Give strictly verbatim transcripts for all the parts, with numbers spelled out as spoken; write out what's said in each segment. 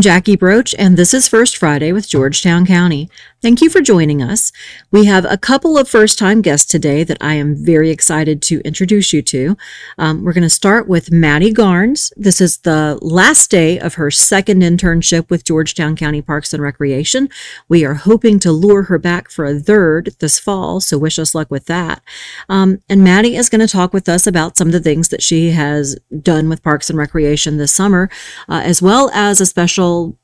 Jackie Broach, and this is First Friday with Georgetown County. Thank you for joining us. We have a couple of first-time guests today that I am very excited to introduce you to. Um, we're going to start with Maddie Garnes. This is the last day of her second internship with Georgetown County Parks and Recreation. We are hoping to lure her back for a third this fall, so wish us luck with that. Um, and Maddie is going to talk with us about some of the things that she has done with Parks and Recreation this summer, uh, as well as a special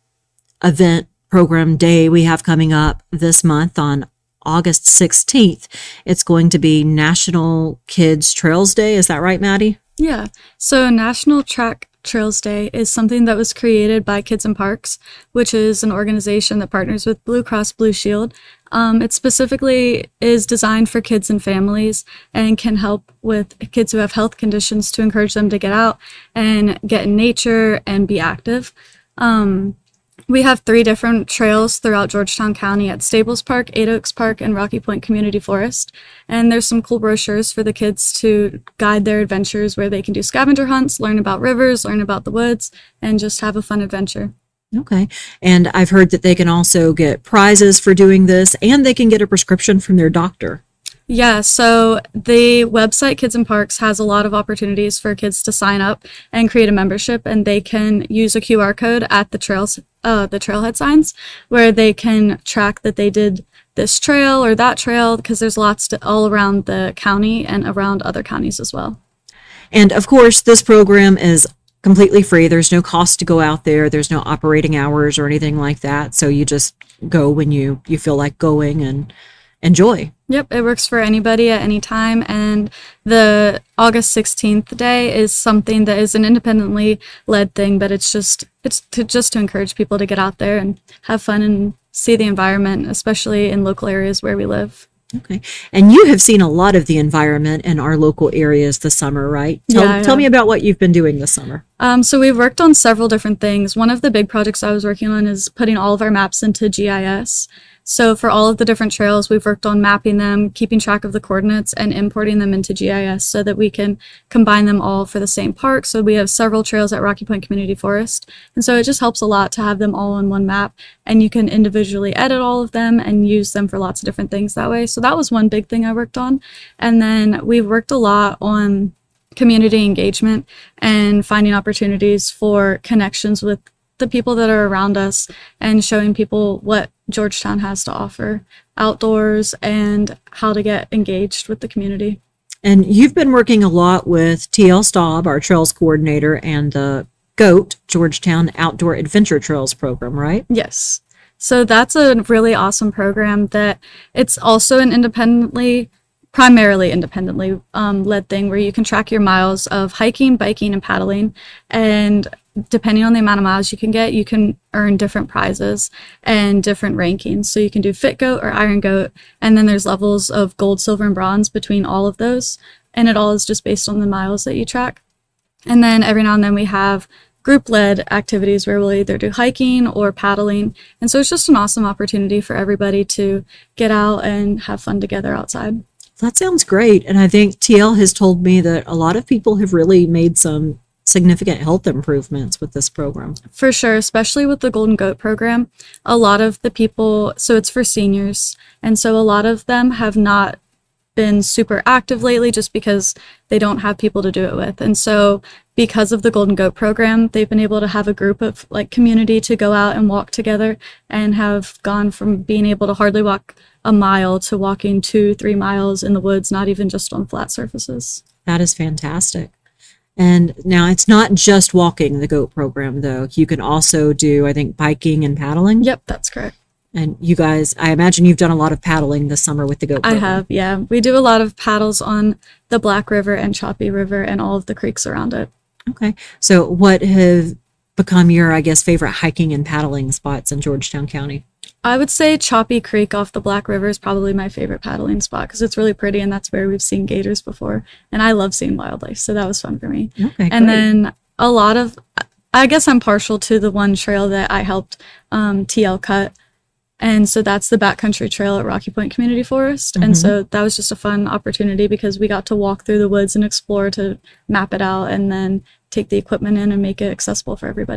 event program day we have coming up this month on August sixteenth. It's going to be National Kids Trails Day. Is that right, Maddie? Yeah. So National Track Trails Day is something that was created by Kids in Parks, which is an organization that partners with Blue Cross Blue Shield. Um, it specifically is designed for kids and families and can help with kids who have health conditions to encourage them to get out and get in nature and be active. Um, We have three different trails throughout Georgetown County at Stables Park, Eight Oaks Park, and Rocky Point Community Forest. And there's some cool brochures for the kids to guide their adventures where they can do scavenger hunts, learn about rivers, learn about the woods, and just have a fun adventure. Okay. And I've heard that they can also get prizes for doing this, and they can get a prescription from their doctor. Yeah, so the website Kids in Parks has a lot of opportunities for kids to sign up and create a membership, and they can use a Q R code at the trails, uh, the trailhead signs, where they can track that they did this trail or that trail, because there's lots to, all around the county and around other counties as well. And of course, this program is completely free. There's no cost to go out there. There's no operating hours or anything like that. So you just go when you, you feel like going and enjoy. Yep, it works for anybody at any time, and the August sixteenth day is something that is an independently led thing, but it's just it's to just to encourage people to get out there and have fun and see the environment, especially in local areas where we live. Okay. And you have seen a lot of the environment in our local areas this summer, right? Tell, Yeah, tell me about what you've been doing this summer. Um, so we've worked on several different things. One of the big projects I was working on is putting all of our maps into G I S. So for all of the different trails, we've worked on mapping them, keeping track of the coordinates, and importing them into G I S so that we can combine them all for the same park. So we have several trails at Rocky Point Community Forest. And so it just helps a lot to have them all on one map, and you can individually edit all of them and use them for lots of different things that way. So that was one big thing I worked on. And then we've worked a lot on community engagement and finding opportunities for connections with the people that are around us and showing people what Georgetown has to offer outdoors and how to get engaged with the community. And you've been working a lot with T L Staub, our trails coordinator, and the GOAT, Georgetown Outdoor Adventure Trails program, right? Yes. So that's a really awesome program that it's also an independently primarily independently um, led thing where you can track your miles of hiking, biking, and paddling, and depending on the amount of miles you can get, you can earn different prizes and different rankings. So you can do Fit Goat or Iron Goat, and then there's levels of gold, silver, and bronze between all of those, and it all is just based on the miles that you track. And then every now and then we have group-led activities where we'll either do hiking or paddling, and so it's just an awesome opportunity for everybody to get out and have fun together outside. That sounds great. And I think T L has told me that a lot of people have really made some significant health improvements with this program. For sure, especially with the Golden Goat program. A lot of the people, so it's for seniors, and so a lot of them have not been super active lately just because they don't have people to do it with. And so because of the Golden Goat program, they've been able to have a group of like community to go out and walk together, and have gone from being able to hardly walk a mile to walking two, three miles in the woods, not even just on flat surfaces. That is fantastic. And now it's not just walking, the GOAT program, though. You can also do, I think, biking and paddling. Yep, that's correct. And you guys, I imagine you've done a lot of paddling this summer with the GOAT program. I have, yeah. We do a lot of paddles on the Black River and Choppy River and all of the creeks around it. Okay. So what have become your, I guess, favorite hiking and paddling spots in Georgetown County? I would say Choppy Creek off the Black River is probably my favorite paddling spot because it's really pretty, and that's where we've seen gators before. And I love seeing wildlife, so that was fun for me. Okay, and great. then a lot of, I guess I'm partial to the one trail that I helped um, T L cut. And so that's the Backcountry Trail at Rocky Point Community Forest. Mm-hmm. And so that was just a fun opportunity because we got to walk through the woods and explore to map it out and then take the equipment in and make it accessible for everybody.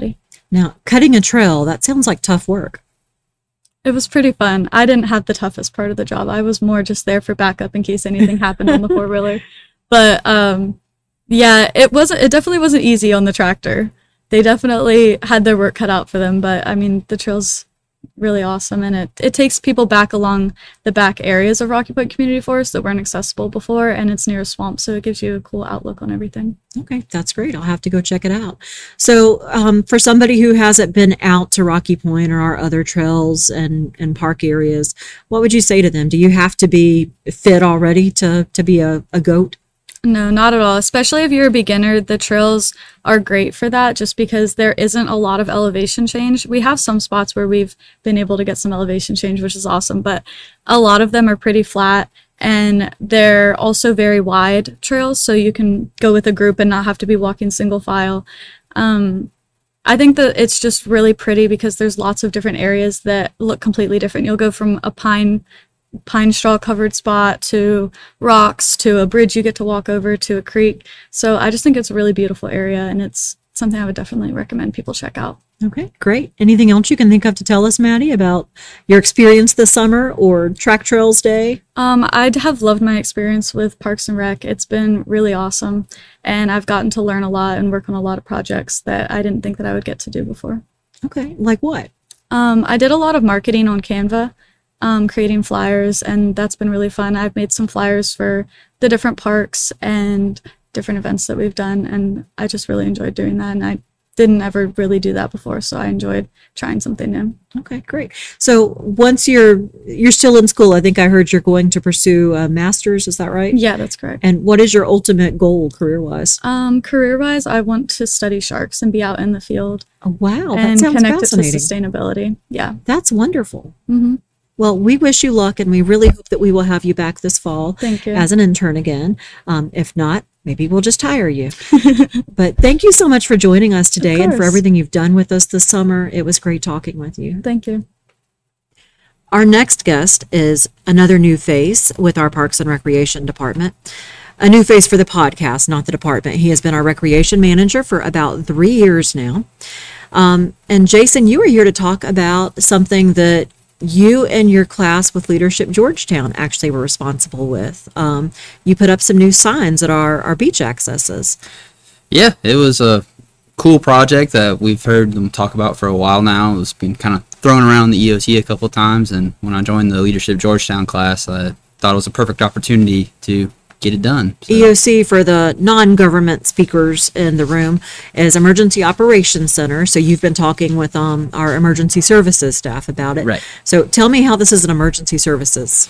Now, cutting a trail, that sounds like tough work. It was pretty fun. I didn't have the toughest part of the job. I was more just there for backup in case anything happened on the four wheeler. But um, yeah, it wasn't. It definitely wasn't easy on the tractor. They definitely had their work cut out for them. But I mean, the trail's really awesome, and it it takes people back along the back areas of Rocky Point Community Forest that weren't accessible before, and it's near a swamp, so it gives you a cool outlook on everything. Okay, that's great. I'll have to go check it out. So, um, for somebody who hasn't been out to Rocky Point or our other trails and, and park areas, what would you say to them? Do you have to be fit already to, to be a, a goat? No, not at all. Especially if you're a beginner, the trails are great for that just because there isn't a lot of elevation change. We have some spots where we've been able to get some elevation change, which is awesome, but a lot of them are pretty flat, and they're also very wide trails, so you can go with a group and not have to be walking single file. Um, I think that it's just really pretty because there's lots of different areas that look completely different. You'll go from a pine pine straw covered spot to rocks to a bridge you get to walk over to a creek. So I just think it's a really beautiful area, and it's something I would definitely recommend people check out. Okay, great. Anything else you can think of to tell us, Maddie, about your experience this summer or Track Trails Day? Um, I have loved my experience with Parks and Rec. It's been really awesome, and I've gotten to learn a lot and work on a lot of projects that I didn't think that I would get to do before. Okay, like what? Um, I did a lot of marketing on Canva. Um, creating flyers, and that's been really fun. I've made some flyers for the different parks and different events that we've done, and I just really enjoyed doing that, and I didn't ever really do that before, so I enjoyed trying something new. Okay, great. So once you're you're still in school, I think I heard you're going to pursue a master's, is that right? Yeah, that's correct. And what is your ultimate goal career-wise? Um, career-wise, I want to study sharks and be out in the field. Oh, wow, that and sounds connect fascinating. it to sustainability. Yeah. That's wonderful. Mm-hmm. Well, we wish you luck, and we really hope that we will have you back this fall Thank you. as an intern again. Um, if not, maybe we'll just hire you. But thank you so much for joining us today and for course. everything you've done with us this summer. It was great talking with you. Thank you. Our next guest is another new face with our Parks and Recreation Department. A new face for the podcast, not the department. He has been our recreation manager for about three years now. Um, and Jason, you are here to talk about something that you and your class with Leadership Georgetown actually were responsible with. Um, you put up some new signs at our, our beach accesses. Yeah, it was a cool project that we've heard them talk about for a while now. It's been kind of thrown around the E O C a couple of times, and when I joined the Leadership Georgetown class, I thought it was a perfect opportunity to get it done. So. E O C, for the non-government speakers in the room, is Emergency Operations Center. So you've been talking with um, our emergency services staff about it. Right. So tell me how this is an emergency services.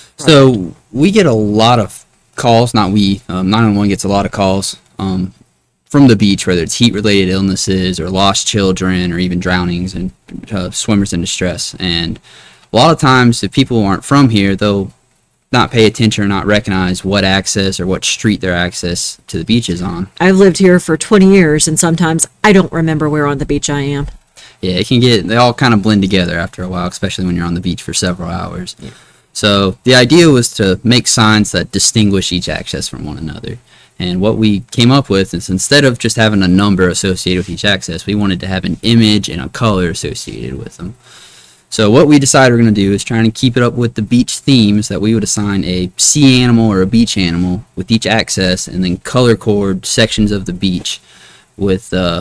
So we get a lot of calls, not we, um, nine one one gets a lot of calls um, from the beach, whether it's heat-related illnesses or lost children or even drownings and uh, swimmers in distress. And a lot of times, if people aren't from here, they'll not pay attention or not recognize what access or what street their access to the beach is on. I've lived here for twenty years, and sometimes I don't remember where on the beach I am. Yeah, it can get, they all kind of blend together after a while, especially when you're on the beach for several hours. Yeah. So the idea was to make signs that distinguish each access from one another. And what we came up with is, instead of just having a number associated with each access, we wanted to have an image and a color associated with them. So what we decided we're going to do is try and keep it up with the beach themes, that we would assign a sea animal or a beach animal with each access, and then color code sections of the beach with, uh,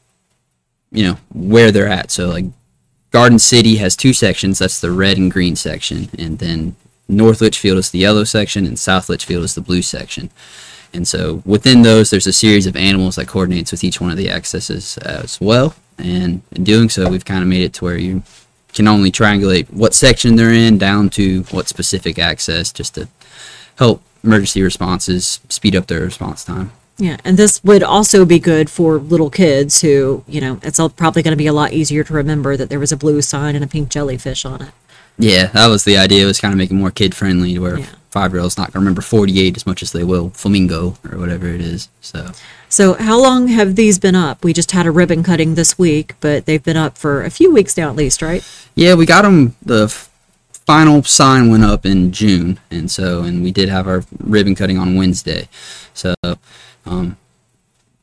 you know, where they're at. So like Garden City has two sections. That's the red and green section. And then North Litchfield is the yellow section, and South Litchfield is the blue section. And so within those, there's a series of animals that coordinates with each one of the accesses as well. And in doing so, we've kind of made it to where you can only triangulate what section they're in down to what specific access, just to help emergency responses speed up their response time. Yeah, and this would also be good for little kids who, you know, it's all probably going to be a lot easier to remember that there was a blue sign and a pink jellyfish on it. Yeah, that was the idea, was kind of make it more kid-friendly, to where Yeah. five-year-olds not going to remember forty-eight as much as they will flamingo or whatever it is. So So how long have these been up? We just had a ribbon cutting this week, but they've been up for a few weeks now at least, right? yeah, we got them, the f- final sign went up in June, and so, and we did have our ribbon cutting on Wednesday. So um,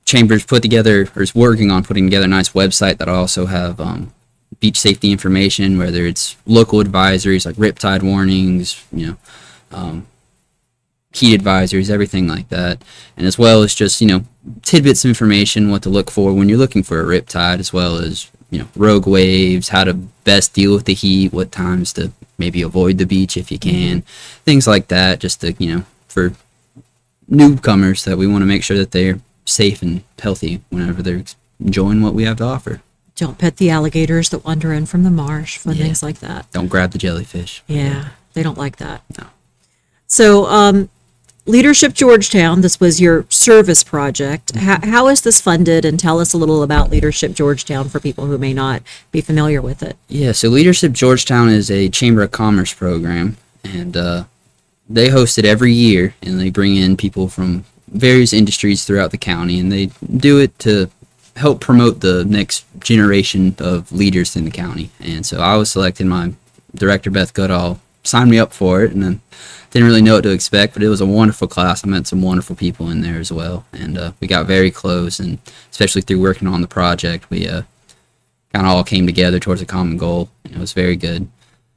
Chambers put together, or is working on putting together a nice website that'll also have um, beach safety information, whether it's local advisories like riptide warnings, you know, um, heat advisories, everything like that, and as well as just, you know, tidbits of information, what to look for when you're looking for a riptide, as well as, you know, rogue waves, how to best deal with the heat, what times to maybe avoid the beach if you can, things like that, just to, you know, for newcomers that we want to make sure that they're safe and healthy whenever they're enjoying what we have to offer. Don't pet the alligators that wander in from the marsh, fun Yeah. things like that. Don't grab the jellyfish. Yeah, they don't like that. No. So, um, Leadership Georgetown, this was your service project. How, how is this funded? And tell us a little about Leadership Georgetown for people who may not be familiar with it. Yeah, so Leadership Georgetown is a Chamber of Commerce program, and uh, they host it every year, and they bring in people from various industries throughout the county, and they do it to help promote the next generation of leaders in the county. And so I was selected. My director, Beth Goodall, signed me up for it, and then didn't really know what to expect, but it was a wonderful class. I met some wonderful people in there as well, and uh, we got very close, and especially through working on the project, we uh, kind of all came together towards a common goal, and it was very good.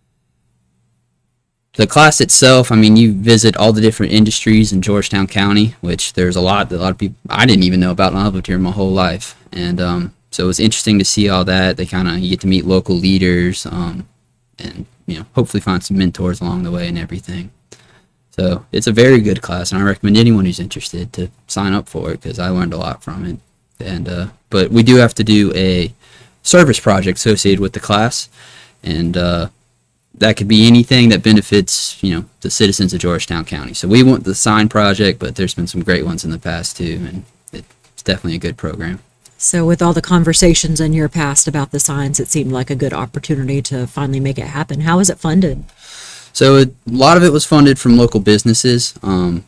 The class itself, I mean, you visit all the different industries in Georgetown County, which there's a lot that a lot of people I didn't even know about, and I've lived here my whole life, and um, so it was interesting to see all that. They kind of, you get to meet local leaders, um, and you know, hopefully find some mentors along the way and everything. So it's a very good class, and I recommend anyone who's interested to sign up for it, because I learned a lot from it. And uh, but we do have to do a service project associated with the class, and uh, that could be anything that benefits, you know, the citizens of Georgetown County. So we want the sign project, but there's been some great ones in the past too, and it's definitely a good program. So with all the conversations in your past about the signs, it seemed like a good opportunity to finally make it happen. How is it funded? So it, a lot of it was funded from local businesses, um,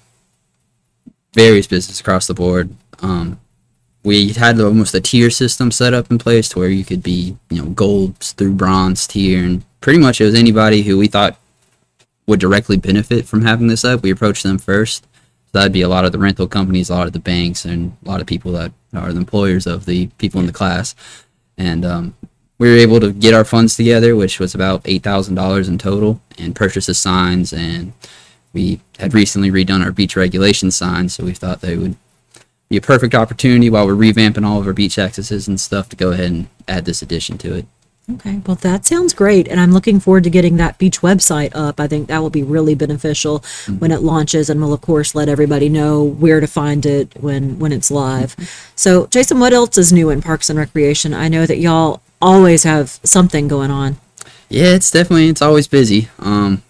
various businesses across the board. Um, we had almost a tier system set up in place to where you could be, you know, gold through bronze tier, and pretty much it was anybody who we thought would directly benefit from having this up. We approached them first. So that'd be a lot of the rental companies, a lot of the banks, and a lot of people that are the employers of the people in the class. And um, we were able to get our funds together, which was about eight thousand dollars in total, and purchase the signs. And we had recently redone our beach regulation signs, so we thought they would be a perfect opportunity while we're revamping all of our beach accesses and stuff to go ahead and add this addition to it. Okay, well, that sounds great, and I'm looking forward to getting that beach website up. I think that will be really beneficial mm-hmm. when it launches, and we'll, of course, let everybody know where to find it when, when it's live. Mm-hmm. So, Jason, what else is new in Parks and Recreation? I know that y'all always have something going on. Yeah, it's definitely, it's always busy. Um,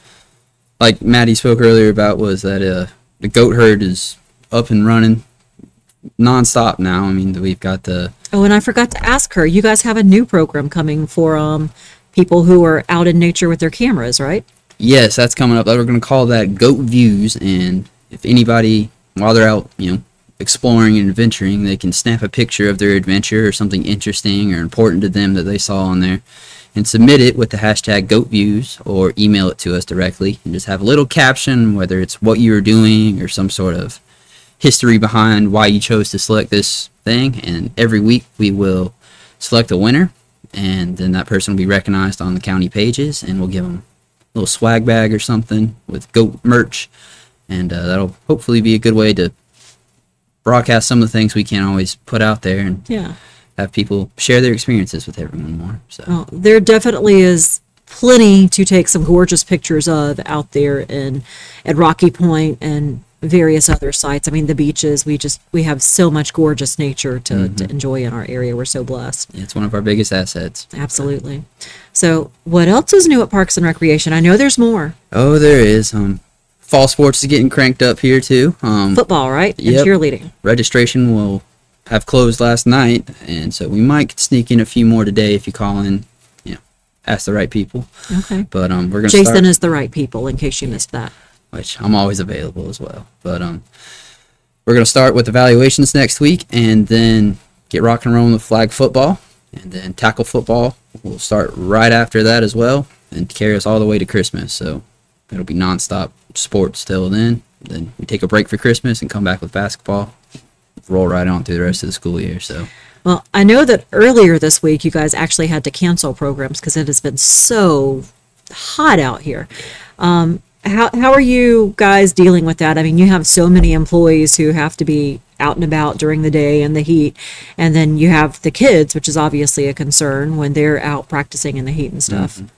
like Maddie spoke earlier about, was that uh, the goat herd is up and running nonstop now. I mean, we've got the... Oh, and I forgot to ask her, you guys have a new program coming for um people who are out in nature with their cameras, right? Yes, that's coming up. We're going to call that Goat Views, and if anybody, while they're out, you know, exploring and adventuring, they can snap a picture of their adventure or something interesting or important to them that they saw on there, and submit it with the hashtag GoatViews, or email it to us directly, and just have a little caption, whether it's what you were doing or some sort of history behind why you chose to select this thing. And every week we will select a winner, and then that person will be recognized on the county pages, and we'll give them a little swag bag or something with goat merch, and uh, that'll hopefully be a good way to broadcast some of the things we can't always put out there, and yeah, have people share their experiences with everyone more. So well, there definitely is plenty to take some gorgeous pictures of out there in at Rocky Point and various other sites. I mean, the beaches, we just we have so much gorgeous nature to, mm-hmm. to enjoy in our area. We're so blessed. It's one of our biggest assets. Absolutely. So what else is new at Parks and Recreation? I know there's more. Oh, there is. Um, fall sports is getting cranked up here too. Um, Football, right? And yep. cheerleading. Registration will have closed last night, and so we might sneak in a few more today if you call in, you know, ask the right people. Okay. But um, we're gonna Jason start, is the right people, in case you missed that. Which I'm always available as well. But um, we're gonna start with evaluations next week, and then get rock and rolling with flag football, and then tackle football will start right after that as well, and carry us all the way to Christmas. So it'll be nonstop sports till then. Then we take a break for Christmas and come back with basketball roll right on through the rest of the school year. So. Well, I know that earlier this week you guys actually had to cancel programs because it has been so hot out here. Um, how how are you guys dealing with that? I mean, you have so many employees who have to be out and about during the day in the heat, and then you have the kids, which is obviously a concern when they're out practicing in the heat and stuff. Mm-hmm.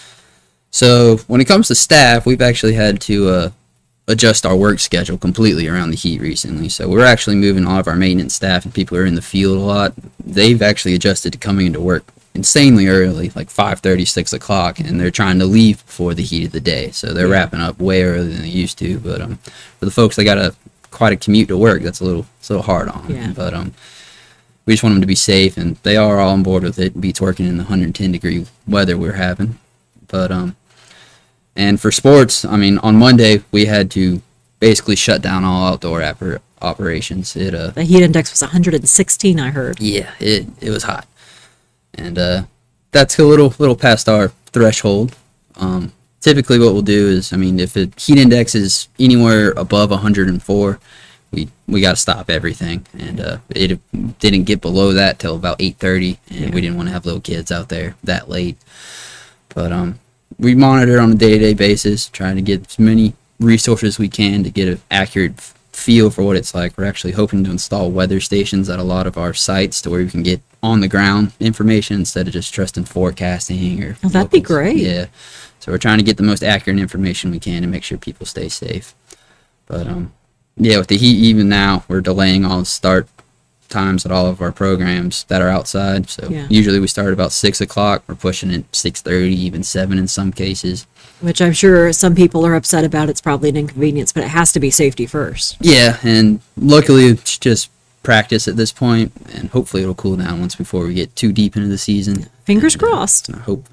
So when it comes to staff, we've actually had to uh, adjust our work schedule completely around the heat recently. So we're actually moving all of our maintenance staff and people who are in the field a lot. They've actually adjusted to coming into work insanely early, like five thirty, six o'clock, and they're trying to leave before the heat of the day. So they're Yeah. wrapping up way earlier than they used to. But um, for the folks that got a quite a commute to work, that's a little, it's a little hard on them. Yeah. But um, we just want them to be safe, and they are all on board with it. It beats working in the one hundred ten degree weather we're having. But um, and for sports, I mean, on Monday we had to basically shut down all outdoor oper- operations. It uh, The heat index was one hundred sixteen, I heard. yeah, it it was hot, and uh, that's a little little past our threshold. Um, typically, what we'll do is, I mean, if the heat index is anywhere above one hundred four, we we got to stop everything, and uh, it didn't get below that till about eight thirty, and Yeah. we didn't want to have little kids out there that late. But um, we monitor on a day-to-day basis, trying to get as many resources as we can to get an accurate f- feel for what it's like. We're actually hoping to install weather stations at a lot of our sites to where we can get on the ground information instead of just trusting forecasting or. Oh, that'd be locals. great. Yeah, so we're trying to get the most accurate information we can to make sure people stay safe. But um, yeah, with the heat even now, we're delaying all the start times at all of our programs that are outside. So Yeah. usually we start about six o'clock. We're pushing it six thirty, even seven in some cases. Which I'm sure some people are upset about. It's probably an inconvenience, but it has to be safety first. Yeah, and luckily it's just practice at this point, and hopefully it'll cool down once before we get too deep into the season. Fingers And, uh, crossed. I hope.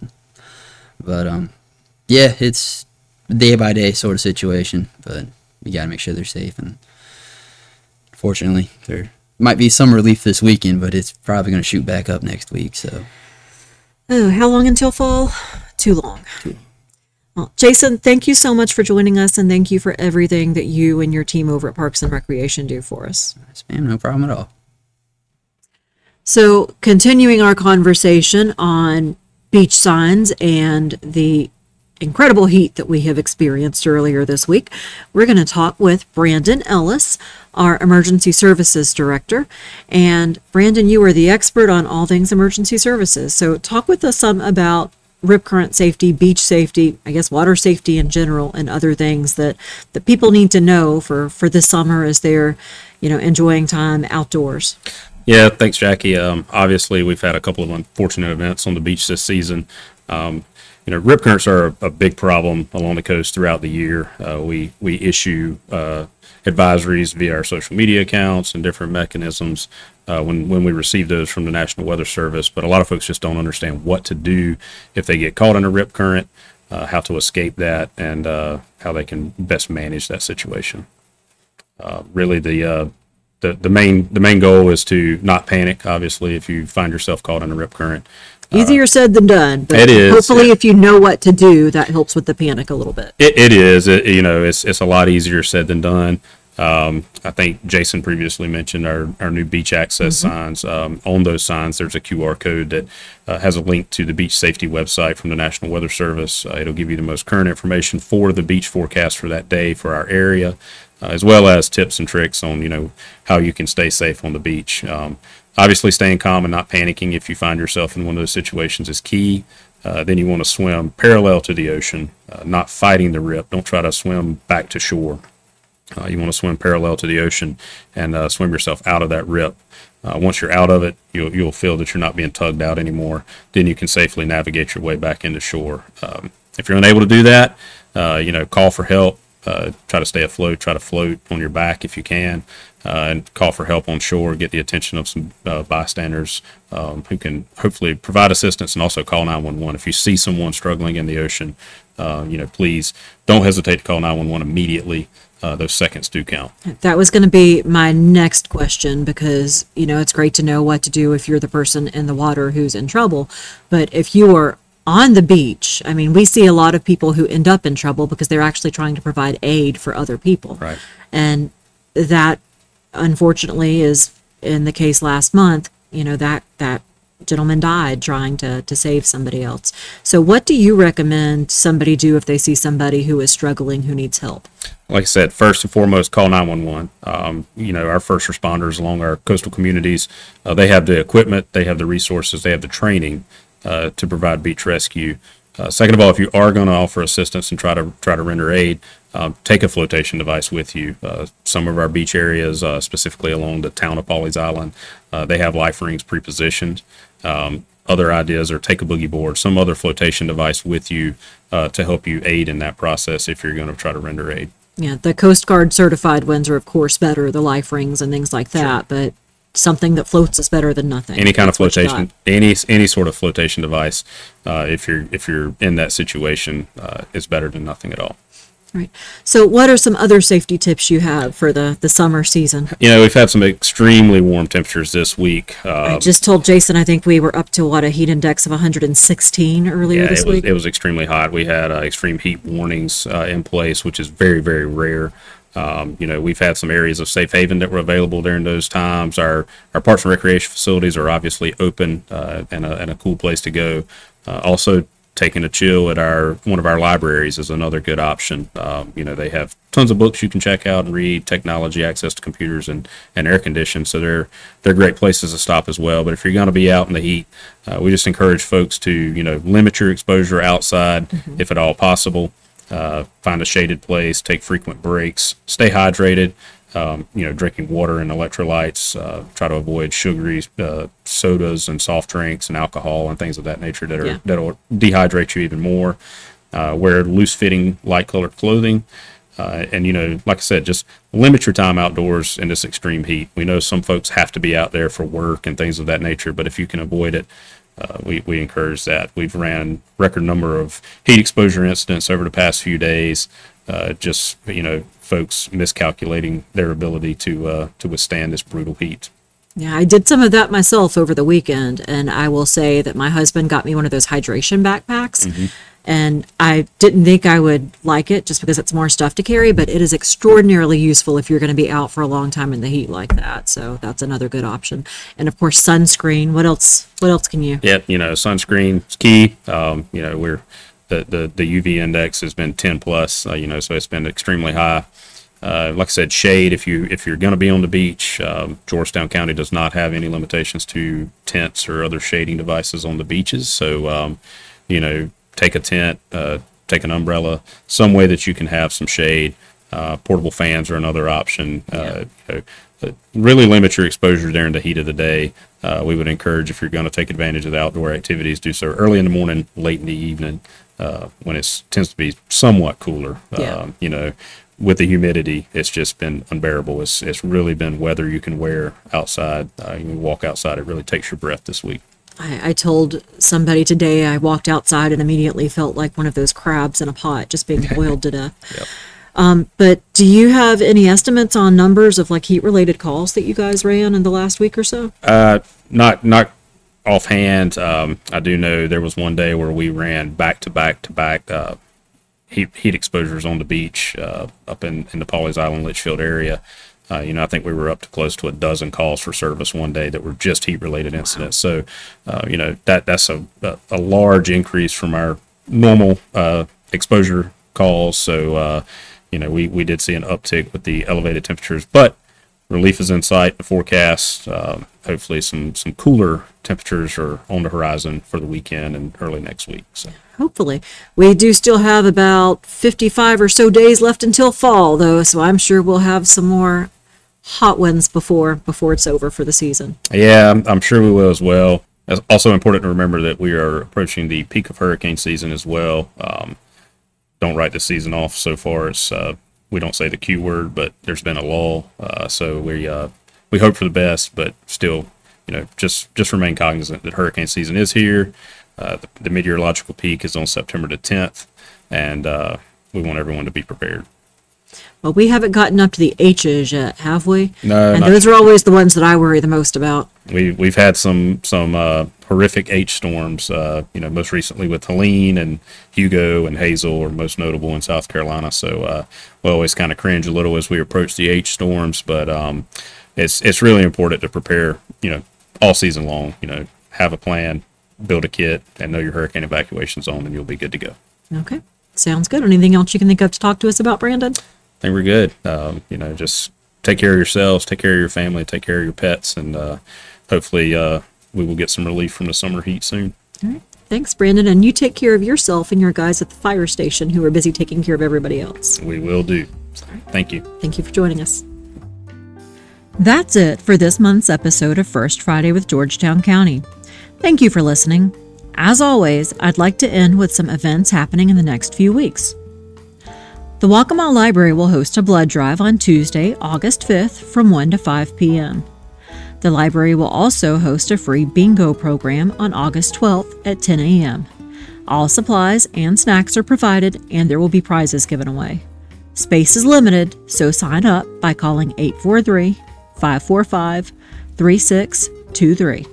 But um, yeah, it's day by day sort of situation, but we got to make sure they're safe. And fortunately, there might be some relief this weekend, but it's probably going to shoot back up next week. So Oh, how long until fall? Too long. Well, Jason, thank you so much for joining us, and thank you for everything that you and your team over at Parks and Recreation do for us. yes, ma'am, no problem at all. So, continuing our conversation on beach signs and the incredible heat that we have experienced earlier this week, we're going to talk with Brandon Ellis, our Emergency Services Director. And Brandon, you are the expert on all things emergency services. So, talk with us some about rip current safety, beach safety, I guess water safety in general, and other things that, that people need to know for, for this summer as they're, you know, enjoying time outdoors. Yeah, thanks, Jackie. Um, obviously, we've had a couple of unfortunate events on the beach this season. Um, you know, rip currents are a, a big problem along the coast throughout the year. Uh, we we issue uh, advisories via our social media accounts and different mechanisms uh, when when we receive those from the National Weather Service. But a lot of folks just don't understand what to do if they get caught in a rip current, uh, how to escape that, and uh, how they can best manage that situation. Uh, really, the uh, The, the main the main goal is to not panic. Obviously, if you find yourself caught in a rip current, Easier said than done, but It is, hopefully yeah. if you know what to do, that helps with the panic a little bit. it, it is. It, you know, it's it's a lot easier said than done. Um, I think Jason previously mentioned our, our new beach access signs. Um, on those signs, there's a Q R code that uh, has a link to the beach safety website from the National Weather Service. Uh, it'll give you the most current information for the beach forecast for that day for our area, uh, as well as tips and tricks on, you know, how you can stay safe on the beach. Um, obviously, staying calm and not panicking if you find yourself in one of those situations is key. Uh, then you want to swim parallel to the ocean, uh, not fighting the rip. Don't try to swim back to shore. Uh, you want to swim parallel to the ocean and uh, swim yourself out of that rip. Uh, once you're out of it, you'll, you'll feel that you're not being tugged out anymore. Then you can safely navigate your way back into shore. Um, if you're unable to do that, uh, you know, call for help. Uh, try to stay afloat. Try to float on your back if you can, uh, and call for help on shore. Get the attention of some uh, bystanders um, who can hopefully provide assistance, and also call nine one one if you see someone struggling in the ocean. Uh, you know, please don't hesitate to call nine one one immediately. Uh, those seconds do count. That was going to be my next question because, you know, it's great to know what to do if you're the person in the water who's in trouble. But if you are on the beach, I mean, we see a lot of people who end up in trouble because they're actually trying to provide aid for other people. Right. And that unfortunately, is in the case last month, you know, that, that gentleman died trying to, to save somebody else. So what do you recommend somebody do if they see somebody who is struggling, who needs help? Like I said, first and foremost, call nine one one. Um, you know, our first responders along our coastal communities, uh, they have the equipment, they have the resources, they have the training uh, to provide beach rescue. Uh, second of all, if you are going to offer assistance and try to try to render aid, um, take a flotation device with you. Uh, some of our beach areas, uh, specifically along the town of Pawleys Island, uh, they have life rings pre-positioned. Um, other ideas are take a boogie board, some other flotation device with you uh, to help you aid in that process if you're going to try to render aid. Yeah, the Coast Guard certified ones are, of course, better, the life rings and things like that, but something that floats is better than nothing. Any kind That's of what you flotation, got. any any sort of flotation device, uh, if you're if you're in that situation, uh, is better than nothing at all. Right. So what are some other safety tips you have for the, the summer season? You know, we've had some extremely warm temperatures this week. I Uh, just told Jason, I think we were up to what, a heat index of one hundred sixteen earlier yeah, this it was week? it was extremely hot. We had uh, extreme heat warnings uh, in place, which is very very rare. Um, you know, we've had some areas of safe haven that were available during those times. Our our parks and recreation facilities are obviously open uh, and, a, and a cool place to go. Uh, also, taking a chill at our one of our libraries is another good option. Um, you know, they have tons of books you can check out and read, technology, access to computers, and, and air conditioning. So they're they're great places to stop as well. But if you're going to be out in the heat, uh, we just encourage folks to you know limit your exposure outside mm-hmm. if at all possible. Uh, find a shaded place, take frequent breaks, stay hydrated. Um, you know, drinking water and electrolytes. Uh, try to avoid sugary uh, sodas and soft drinks and alcohol and things of that nature that are Yeah. that'll dehydrate you even more. Uh, wear loose-fitting, light-colored clothing, uh, and you know, like I said, just limit your time outdoors in this extreme heat. We know some folks have to be out there for work and things of that nature, but if you can avoid it, uh, we we encourage that. We've ran record number of heat exposure incidents over the past few days. Uh, just you know, folks miscalculating their ability to uh, to withstand this brutal heat. Yeah, I did some of that myself over the weekend, and I will say that my husband got me one of those hydration backpacks, Mm-hmm. and I didn't think I would like it just because it's more stuff to carry, but it is extraordinarily useful if you're going to be out for a long time in the heat like that. So that's another good option. And of course, sunscreen. What else? What else can you? Yeah, you know, sunscreen is key. Um, you know, we're the, the the U V index has been ten plus. Uh, you know, so it's been extremely high. Uh, like I said, shade. If you if you're going to be on the beach, um, Georgetown County does not have any limitations to tents or other shading devices on the beaches. So, um, you know, take a tent, uh, take an umbrella, some way that you can have some shade. Uh, portable fans are another option. Uh, you know, uh, really limit your exposure during the heat of the day. Uh, we would encourage, if you're going to take advantage of the outdoor activities, do so early in the morning, late in the evening, uh, when it tends to be somewhat cooler. Yeah. Um, you know, with the humidity, it's just been unbearable. It's it's really been weather you can wear outside. Uh, you can walk outside. It really takes your breath this week. I, I told somebody today I walked outside and immediately felt like one of those crabs in a pot just being boiled to death. Yep. Um, but do you have any estimates on numbers of like heat related calls that you guys ran in the last week or so? Uh, not not offhand. Um, I do know there was one day where we ran back to back to back uh, heat heat exposures on the beach uh, up in, in the Pawleys Island, Litchfield area. Uh, you know, I think we were up to close to a dozen calls for service one day that were just heat related incidents. So, uh, you know, that that's a, a, a large increase from our normal uh, exposure calls. So, uh, you know, we, we did see an uptick with the elevated temperatures, but relief is in sight. The forecast, um, hopefully some, some cooler temperatures are on the horizon for the weekend and early next week. So. Hopefully. We do still have about fifty-five or so days left until fall, though, so I'm sure we'll have some more hot ones before before it's over for the season. Yeah, I'm, I'm sure we will as well. It's also important to remember that we are approaching the peak of hurricane season as well. Um, don't write the season off so far. It's, uh, we don't say the Q word, but there's been a lull. Uh, so we uh, we hope for the best, but still, you know, just, just remain cognizant that hurricane season is here. Uh, the, the meteorological peak is on September the tenth, and uh, we want everyone to be prepared. Well, we haven't gotten up to the H's yet, have we? No, and not those are always the ones that I worry the most about. We we've had some some uh, horrific H storms. Uh, you know, most recently with Helene and Hugo and Hazel are most notable in South Carolina. So uh, we always kind of cringe a little as we approach the H storms. But um, it's it's really important to prepare, you know, all season long. You know, have a plan, build a kit, and know your hurricane evacuation zone, and you'll be good to go. Okay. Sounds good. Anything else you can think of to talk to us about, Brandon? I think we're good. Um, you know, just take care of yourselves, take care of your family, take care of your pets, and uh, hopefully uh, we will get some relief from the summer heat soon. All right. Thanks, Brandon. And you take care of yourself and your guys at the fire station who are busy taking care of everybody else. We will do. Thank you. Thank you for joining us. That's it for this month's episode of First Friday with Georgetown County. Thank you for listening. As always, I'd like to end with some events happening in the next few weeks. The Waccamaw Library will host a blood drive on Tuesday, August fifth from one to five p.m. The library will also host a free bingo program on August twelfth at ten a.m. All supplies and snacks are provided, and there will be prizes given away. Space is limited, so sign up by calling eight four three, five four five, three six two three.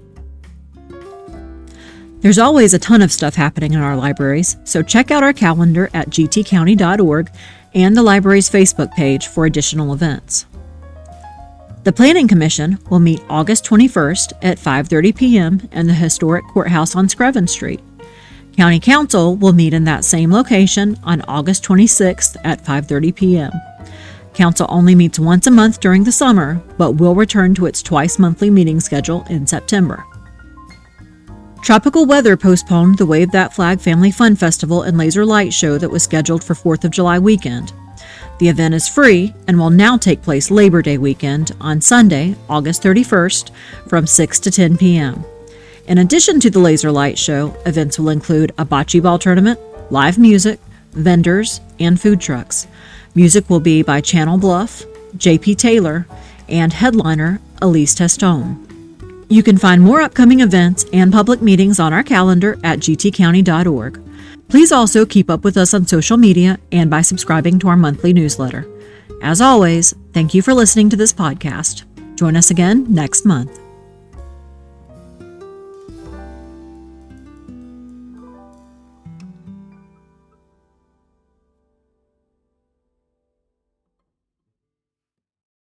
There's always a ton of stuff happening in our libraries, so check out our calendar at g t county dot org and the library's Facebook page for additional events. The Planning Commission will meet August twenty-first at five thirty p.m. in the historic courthouse on Screven Street. County Council will meet in that same location on August twenty-sixth at five thirty p.m. Council only meets once a month during the summer, but will return to its twice-monthly meeting schedule in September. Tropical weather postponed the Wave That Flag Family Fun Festival and Laser Light Show that was scheduled for fourth of July weekend. The event is free and will now take place Labor Day weekend on Sunday, August thirty-first, from six to ten p.m. In addition to the Laser Light Show, events will include a bocce ball tournament, live music, vendors, and food trucks. Music will be by Channel Bluff, J P Taylor, and headliner Elise Testone. You can find more upcoming events and public meetings on our calendar at g t county dot org. Please also keep up with us on social media and by subscribing to our monthly newsletter. As always, thank you for listening to this podcast. Join us again next month.